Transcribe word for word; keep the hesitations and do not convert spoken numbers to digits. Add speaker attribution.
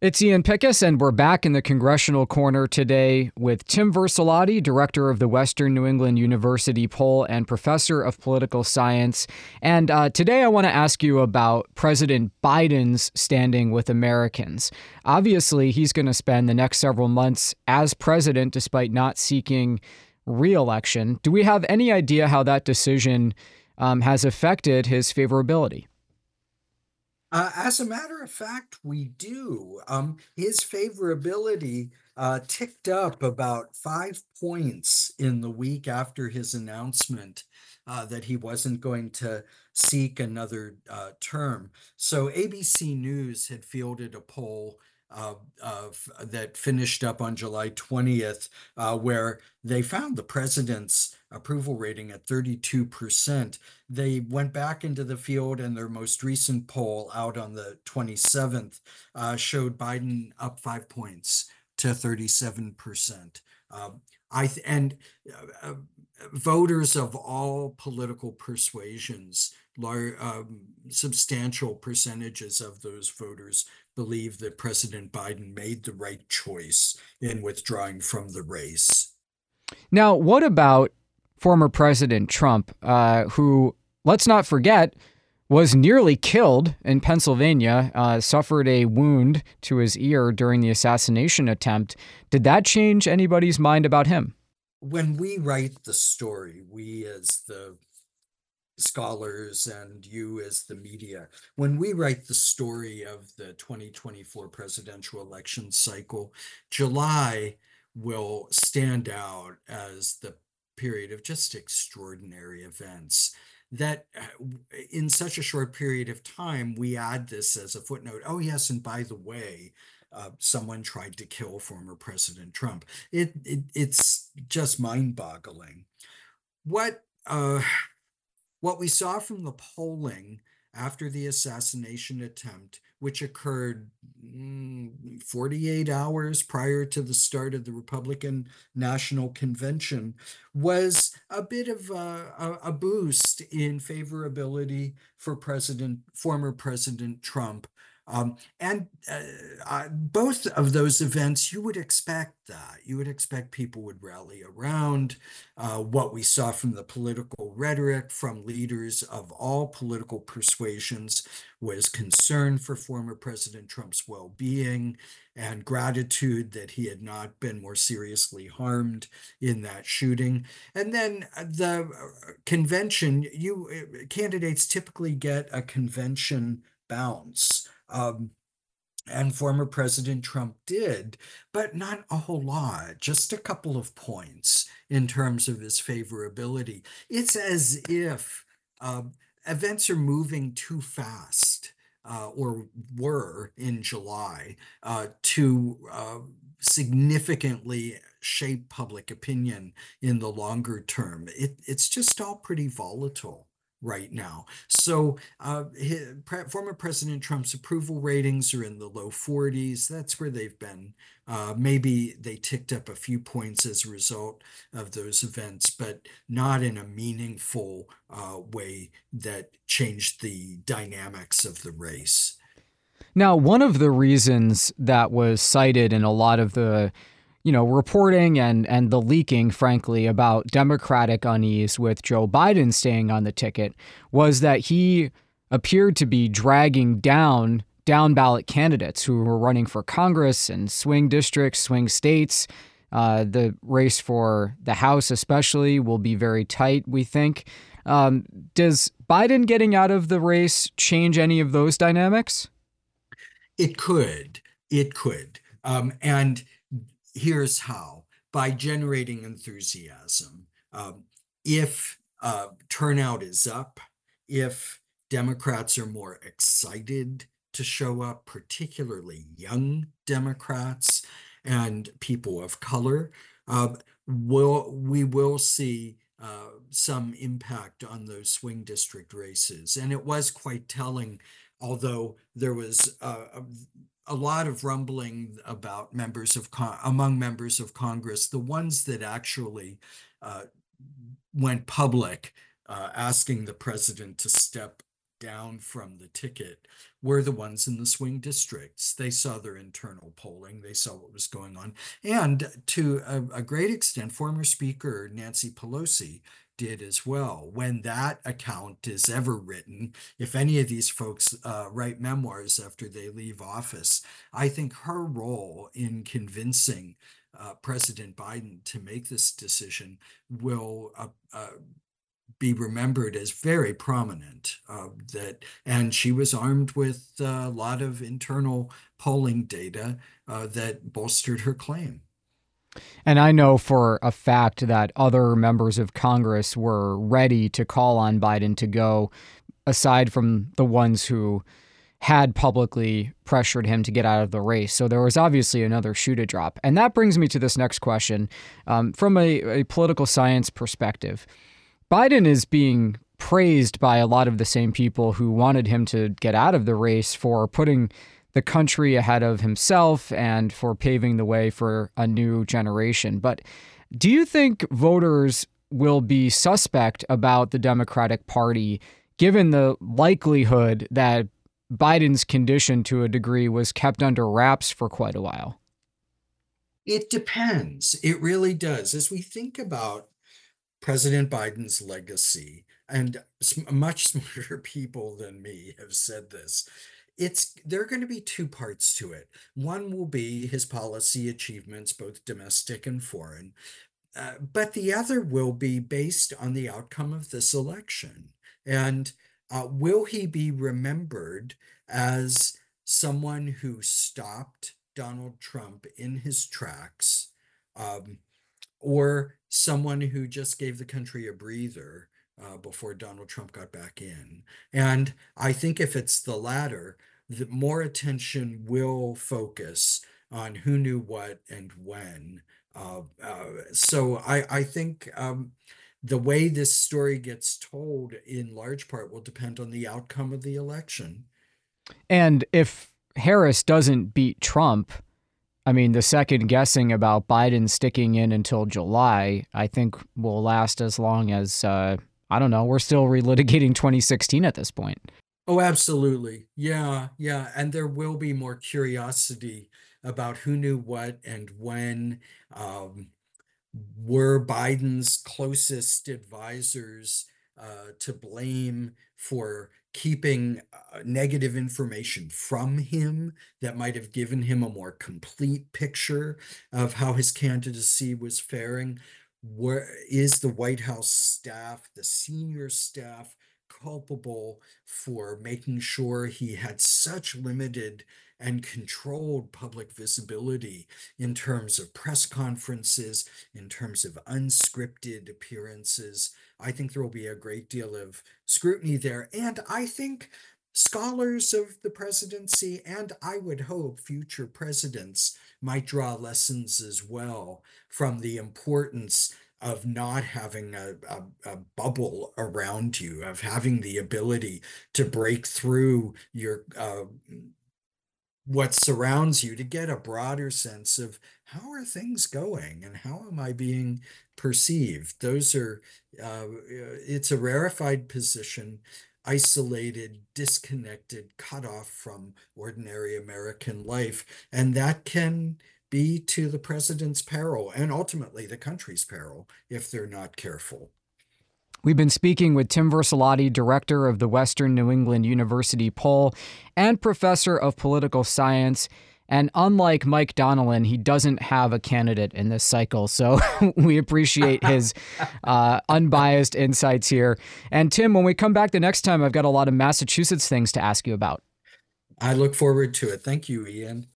Speaker 1: It's Ian Pickus, and we're back in the Congressional Corner today with Tim Versalati, director of the Western New England University Poll and professor of political science. And uh, today I want to ask you about President Biden's standing with Americans. Obviously, he's going to spend the next several months as president despite not seeking re-election. Do we have any idea how that decision um, has affected his favorability?
Speaker 2: Uh, as a matter of fact, we do. Um, his favorability uh, ticked up about five points in the week after his announcement uh, that he wasn't going to seek another uh, term. So A B C News had fielded a poll uh, of, that finished up on July twentieth, uh, where they found the president's approval rating at thirty-two percent. They went back into the field, and their most recent poll out on the twenty-seventh uh, showed Biden up five points to thirty-seven percent. Um, I th- and uh, uh, Voters of all political persuasions, lar- um, substantial percentages of those voters believe that President Biden made the right choice in withdrawing from the race.
Speaker 1: Now, what about former President Trump, uh, who, let's not forget, was nearly killed in Pennsylvania, uh, suffered a wound to his ear during the assassination attempt? Did that change anybody's mind about him?
Speaker 2: When we write the story, we as the scholars and you as the media, when we write the story of the twenty twenty-four presidential election cycle, July will stand out as the period of just extraordinary events that uh, in such a short period of time, we add this as a footnote. Oh, yes, and by the way, uh, someone tried to kill former President Trump. It, it it's just mind-boggling. What uh, what we saw from the polling after the assassination attempt, which occurred mm, forty-eight hours prior to the start of the Republican National Convention, was a bit of a, a, a boost in favorability for President, former President Trump. Um, and uh, uh, both of those events, you would expect that. You would expect people would rally around. Uh, what we saw from the political rhetoric from leaders of all political persuasions was concern for former President Trump's well-being and gratitude that he had not been more seriously harmed in that shooting. And then the convention, you candidates typically get a convention bounce. Um, and former President Trump did, but not a whole lot, just a couple of points in terms of his favorability. It's as if uh, events are moving too fast, uh, or were in July, uh, to uh, significantly shape public opinion in the longer term. It, it's just all pretty volatile right now. So uh, his, pre former President Trump's approval ratings are in the low forties. That's where they've been. Uh, maybe they ticked up a few points as a result of those events, but not in a meaningful uh, way that changed the dynamics of the race.
Speaker 1: Now, one of the reasons that was cited in a lot of the, you know, reporting and and the leaking, frankly, about Democratic unease with Joe Biden staying on the ticket was that he appeared to be dragging down down ballot candidates who were running for Congress and swing districts, swing states. Uh, the race for the House, especially, will be very tight, we think. Um, does Biden getting out of the race change any of those dynamics?
Speaker 2: It could. It could. Um, and here's how: by generating enthusiasm. Um, if uh, turnout is up, if Democrats are more excited to show up, particularly young Democrats and people of color, uh, will we will see uh, some impact on those swing district races. And it was quite telling, although there was uh, a, a lot of rumbling about members of Con among members of Congress, the ones that actually uh, went public, uh, asking the president to step down from the ticket were the ones in the swing districts. They saw their internal polling, they saw what was going on. And to a, a great extent, former Speaker Nancy Pelosi did as well. When that account is ever written, if any of these folks uh, write memoirs after they leave office, I think her role in convincing uh, President Biden to make this decision will uh, uh, be remembered as very prominent. Uh, that and she was armed with a lot of internal polling data uh, that bolstered her claim.
Speaker 1: And I know for a fact that other members of Congress were ready to call on Biden to go, aside from the ones who had publicly pressured him to get out of the race. So there was obviously another shoe to drop. And that brings me to this next question. Um, from a, a political science perspective, Biden is being praised by a lot of the same people who wanted him to get out of the race for putting the country ahead of himself and for paving the way for a new generation. But do you think voters will be suspect about the Democratic Party, given the likelihood that Biden's condition to a degree was kept under wraps for quite a while?
Speaker 2: It depends. It really does. As we think about President Biden's legacy, and much smarter people than me have said this, it's there are going to be two parts to it. One will be his policy achievements, both domestic and foreign, uh, but the other will be based on the outcome of this election. And uh, will he be remembered as someone who stopped Donald Trump in his tracks, um, or someone who just gave the country a breather uh, before Donald Trump got back in? And I think if it's the latter, the more attention will focus on who knew what and when. Uh, uh, so I, I think um, the way this story gets told in large part will depend on the outcome of the election.
Speaker 1: And if Harris doesn't beat Trump, I mean, the second guessing about Biden sticking in until July, I think will last as long as, uh, I don't know, we're still relitigating twenty sixteen at this point.
Speaker 2: Oh, absolutely. Yeah, yeah. And there will be more curiosity about who knew what and when. Um, were Biden's closest advisors uh, to blame for keeping uh, negative information from him that might have given him a more complete picture of how his candidacy was faring? Where is the White House staff, the senior staff, culpable for making sure he had such limited and controlled public visibility in terms of press conferences, in terms of unscripted appearances? I think there will be a great deal of scrutiny there. And I think scholars of the presidency, and I would hope future presidents, might draw lessons as well from the importance of not having a, a, a bubble around you, of having the ability to break through your uh, what surrounds you to get a broader sense of how are things going and how am I being perceived. Those are, uh, it's a rarefied position, isolated, disconnected, cut off from ordinary American life. And that can be to the president's peril and ultimately the country's peril if they're not careful.
Speaker 1: We've been speaking with Tim Vercelotti, director of the Western New England University Poll and professor of political science. And unlike Mike Donilon, he doesn't have a candidate in this cycle. So we appreciate his uh, unbiased insights here. And Tim, when we come back the next time, I've got a lot of Massachusetts things to ask you about.
Speaker 2: I look forward to it. Thank you, Ian.